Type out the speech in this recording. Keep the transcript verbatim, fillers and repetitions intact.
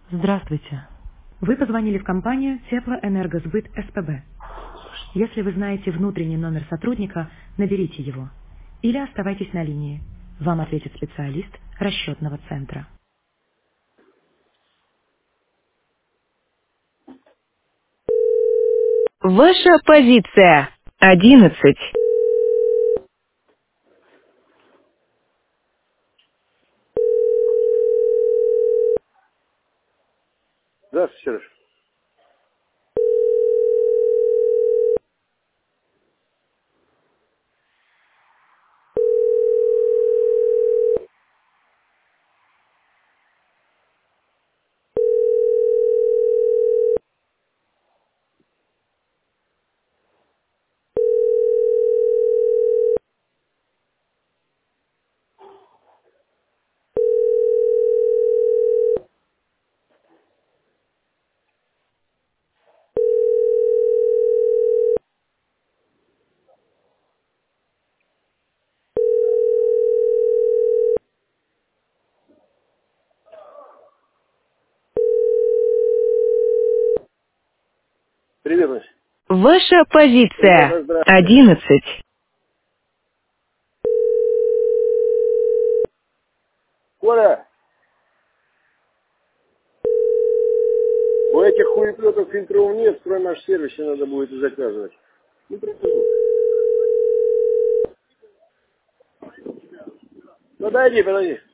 Здравствуйте. Вы позвонили в компанию Теплоэнергосбыт СПБ. Если вы знаете внутренний номер сотрудника, наберите его. Или оставайтесь на линии. Вам ответит специалист расчетного центра. Ваша позиция. Одиннадцать. Здравствуйте, Сереж. Привет, Мась. Ваша Ребята, позиция. здравствуйте. Одиннадцать. Коля, у этих хуеплетов фильтров нет, кроме наш сервисе надо будет и заказывать. Ну, приду. Подойди, подойди.